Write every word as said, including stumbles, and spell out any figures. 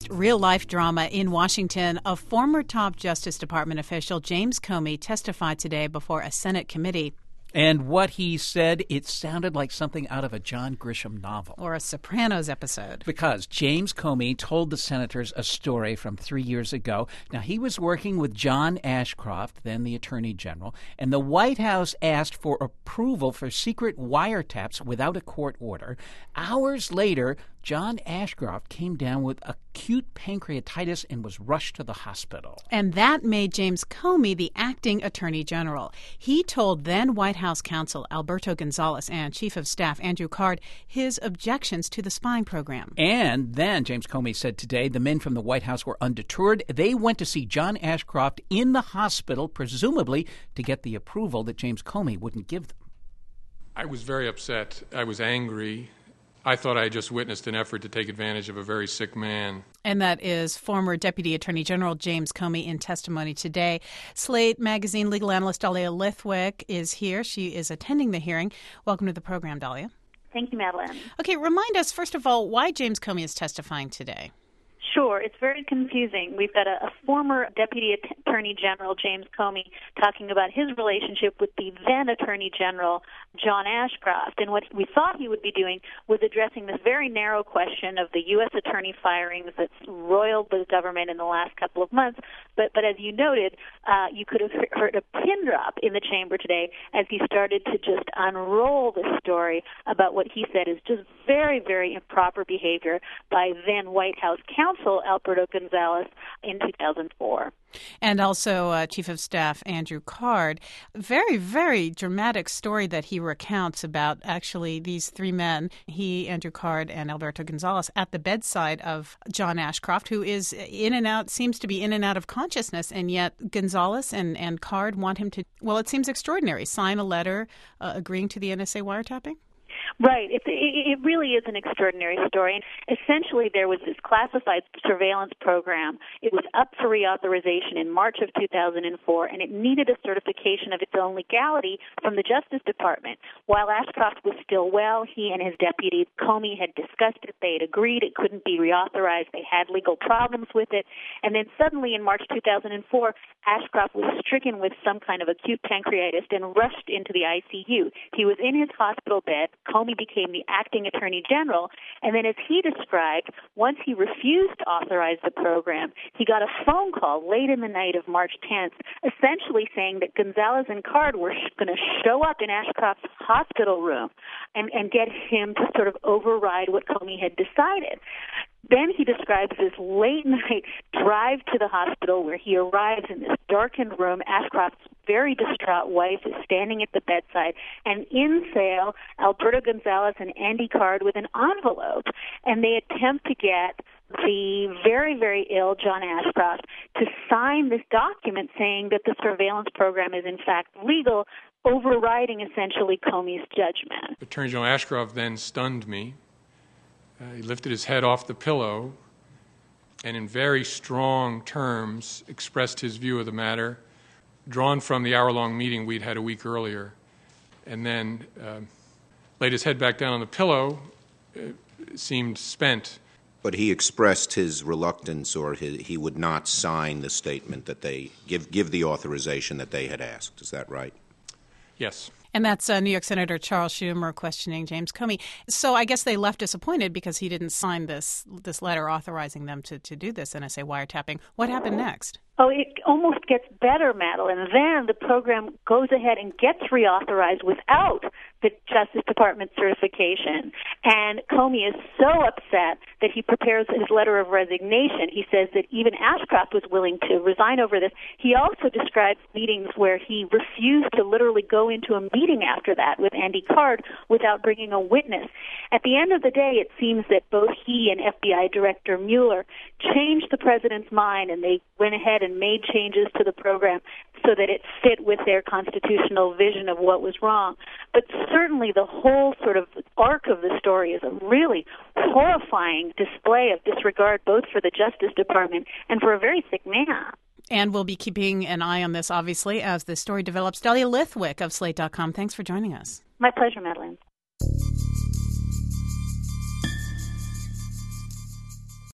latest real-life drama in Washington, a former top Justice Department official, James Comey, testified today before a Senate committee. And what he said, it sounded like something out of a John Grisham novel. Or a Sopranos episode. Because James Comey told the senators a story from three years ago. Now, he was working with John Ashcroft, then the Attorney General, and the White House asked for approval for secret wiretaps without a court order. Hours later, John Ashcroft came down with acute pancreatitis and was rushed to the hospital. And that made James Comey the acting Attorney General. He told then White House counsel Alberto Gonzales and Chief of Staff Andrew Card his objections to the spying program. And then James Comey said today the men from the White House were undeterred. They went to see John Ashcroft in the hospital, presumably to get the approval that James Comey wouldn't give them. I was very upset. I was angry. I thought I had just witnessed an effort to take advantage of a very sick man. And that is former Deputy Attorney General James Comey in testimony today. Slate Magazine legal analyst Dahlia Lithwick is here. She is attending the hearing. Welcome to the program, Dahlia. Thank you, Madeline. Okay, remind us, first of all, why James Comey is testifying today. Sure. It's very confusing. We've got a, a former Deputy Attorney General, James Comey, talking about his relationship with the then Attorney General, John Ashcroft. And what we thought he would be doing was addressing this very narrow question of the U S attorney firings that's roiled the government in the last couple of months. But, but as you noted, uh, you could have heard a pin drop in the chamber today as he started to just unroll the story about what he said is just very, very improper behavior by then White House counsel Alberto Gonzales in two thousand four. And also uh, Chief of Staff Andrew Card. Very, very dramatic story that he recounts about actually these three men, he, Andrew Card, and Alberto Gonzales, at the bedside of John Ashcroft, who is in and out, seems to be in and out of consciousness, and yet Gonzales and, and Card want him to, well, it seems extraordinary, sign a letter uh, agreeing to the N S A wiretapping? Right. It, it really is an extraordinary story. And essentially, there was this classified surveillance program. It was up for reauthorization in March of two thousand four, and it needed a certification of its own legality from the Justice Department. While Ashcroft was still well, he and his deputy, Comey, had discussed it. They had agreed it couldn't be reauthorized. They had legal problems with it. And then suddenly, in March two thousand four, Ashcroft was stricken with some kind of acute pancreatitis and rushed into the I C U. He was in his hospital bed. Comey became the acting Attorney General, and then as he described, once he refused to authorize the program, he got a phone call late in the night of March tenth, essentially saying that Gonzales and Card were sh- going to show up in Ashcroft's hospital room and, and get him to sort of override what Comey had decided. Then he describes this late-night drive to the hospital where he arrives in this darkened room. Ashcroft's very distraught wife is standing at the bedside, and in sail Alberto Gonzales and Andy Card with an envelope, and they attempt to get the very, very ill John Ashcroft to sign this document saying that the surveillance program is in fact legal, overriding essentially Comey's judgment. Attorney General Ashcroft then stunned me. Uh, he lifted his head off the pillow and in very strong terms expressed his view of the matter, drawn from the hour-long meeting we'd had a week earlier, and then uh, laid his head back down on the pillow, uh, seemed spent. But he expressed his reluctance, or his, he would not sign the statement that they give, give the authorization that they had asked. Is that right? Yes. And that's uh, New York Senator Charles Schumer questioning James Comey. So I guess they left disappointed because he didn't sign this this letter authorizing them to, to do this N S A wiretapping. What happened next? Oh, it almost gets better, Madeline. Then the program goes ahead and gets reauthorized without the Justice Department certification. And Comey is so upset that he prepares his letter of resignation. He says that even Ashcroft was willing to resign over this. He also describes meetings where he refused to literally go into a meeting after that with Andy Card without bringing a witness. At the end of the day, it seems that both he and F B I Director Mueller changed the president's mind, and they went ahead and made changes to the program so that it fit with their constitutional vision of what was wrong. But certainly the whole sort of arc of the story is a really horrifying display of disregard both for the Justice Department and for a very sick man. And we'll be keeping an eye on this, obviously, as the story develops. Dahlia Lithwick of Slate dot com, thanks for joining us. My pleasure, Madeline.